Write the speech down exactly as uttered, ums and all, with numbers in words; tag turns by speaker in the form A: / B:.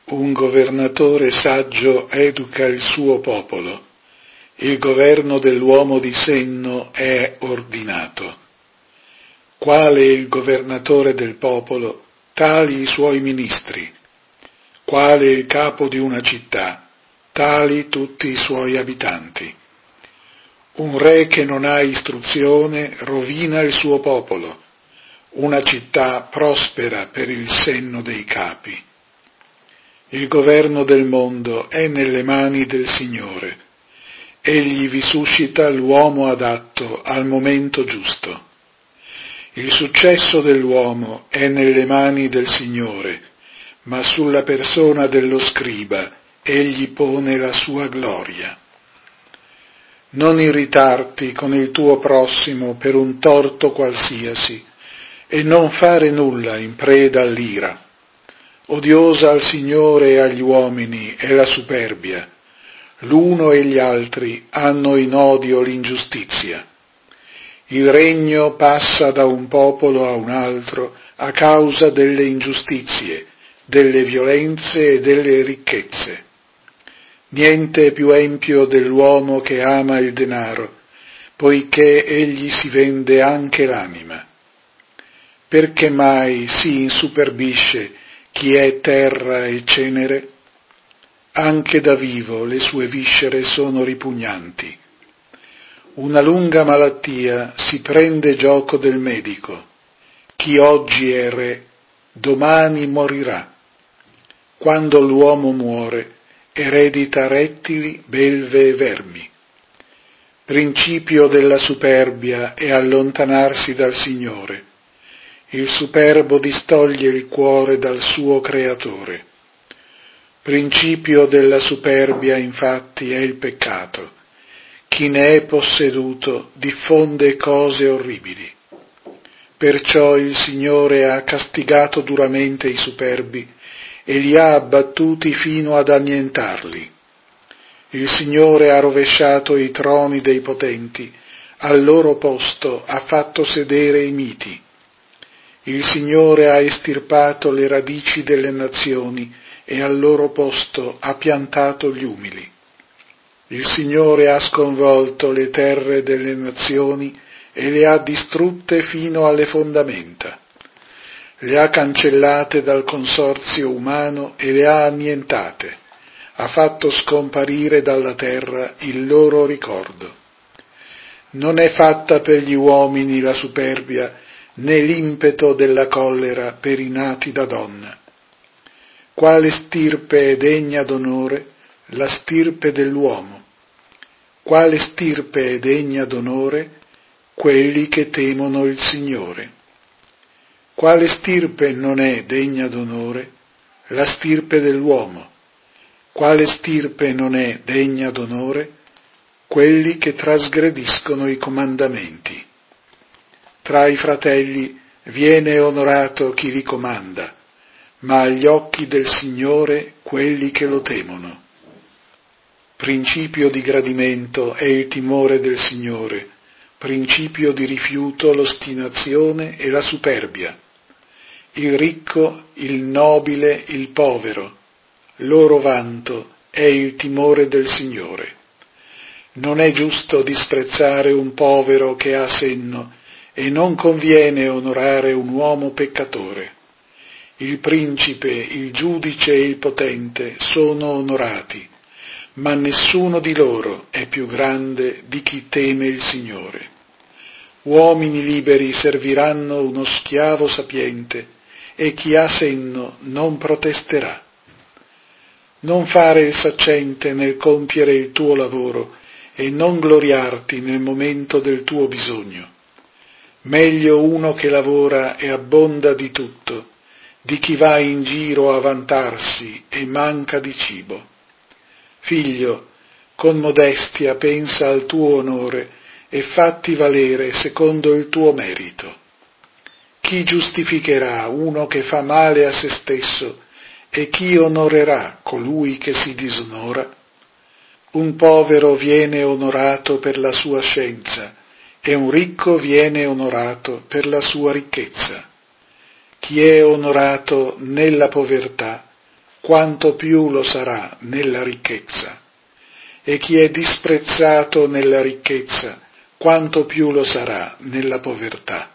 A: Un governatore saggio educa il suo popolo, il governo dell'uomo di senno è ordinato. Quale il governatore del popolo, tali i suoi ministri. Quale il capo di una città, tali tutti i suoi abitanti. Un re che non ha istruzione rovina il suo popolo, una città prospera per il senno dei capi. Il governo del mondo è nelle mani del Signore. Egli vi suscita l'uomo adatto al momento giusto. Il successo dell'uomo è nelle mani del Signore, ma sulla persona dello scriba egli pone la sua gloria. Non irritarti con il tuo prossimo per un torto qualsiasi e non fare nulla in preda all'ira. Odiosa al Signore e agli uomini è la superbia. L'uno e gli altri hanno in odio l'ingiustizia. Il regno passa da un popolo a un altro a causa delle ingiustizie, delle violenze e delle ricchezze. Niente è più empio dell'uomo che ama il denaro, poiché egli si vende anche l'anima. Perché mai si insuperbisce chi è terra e cenere? Anche da vivo le sue viscere sono ripugnanti. Una lunga malattia si prende gioco del medico. Chi oggi è re, domani morirà. Quando l'uomo muore, eredita rettili, belve e vermi. Principio della superbia è allontanarsi dal Signore. Il superbo distoglie il cuore dal suo creatore. Principio della superbia, infatti, è il peccato. Chi ne è posseduto diffonde cose orribili. Perciò il Signore ha castigato duramente i superbi e li ha abbattuti fino ad annientarli. Il Signore ha rovesciato i troni dei potenti, al loro posto ha fatto sedere i miti. Il Signore ha estirpato le radici delle nazioni e al loro posto ha piantato gli umili. Il Signore ha sconvolto le terre delle nazioni e le ha distrutte fino alle fondamenta. Le ha cancellate dal consorzio umano e le ha annientate. Ha fatto scomparire dalla terra il loro ricordo. Non è fatta per gli uomini la superbia, né l'impeto della collera per i nati da donna. Quale stirpe è degna d'onore? La stirpe dell'uomo. Quale stirpe è degna d'onore? Quelli che temono il Signore. Quale stirpe non è degna d'onore? La stirpe dell'uomo. Quale stirpe non è degna d'onore? Quelli che trasgrediscono i comandamenti. Tra i fratelli viene onorato chi vi comanda, ma agli occhi del Signore quelli che lo temono. Principio di gradimento è il timore del Signore, principio di rifiuto l'ostinazione e la superbia. Il ricco, il nobile, il povero, loro vanto è il timore del Signore. Non è giusto disprezzare un povero che ha senno e non conviene onorare un uomo peccatore. Il principe, il giudice e il potente sono onorati, ma nessuno di loro è più grande di chi teme il Signore. Uomini liberi serviranno uno schiavo sapiente e chi ha senno non protesterà. Non fare il saccente nel compiere il tuo lavoro e non gloriarti nel momento del tuo bisogno. Meglio uno che lavora e abbonda di tutto, di chi va in giro a vantarsi e manca di cibo. Figlio, con modestia pensa al tuo onore e fatti valere secondo il tuo merito. Chi giustificherà uno che fa male a se stesso e chi onorerà colui che si disonora? Un povero viene onorato per la sua scienza e un ricco viene onorato per la sua ricchezza. Chi è onorato nella povertà, quanto più lo sarà nella ricchezza, e chi è disprezzato nella ricchezza, quanto più lo sarà nella povertà.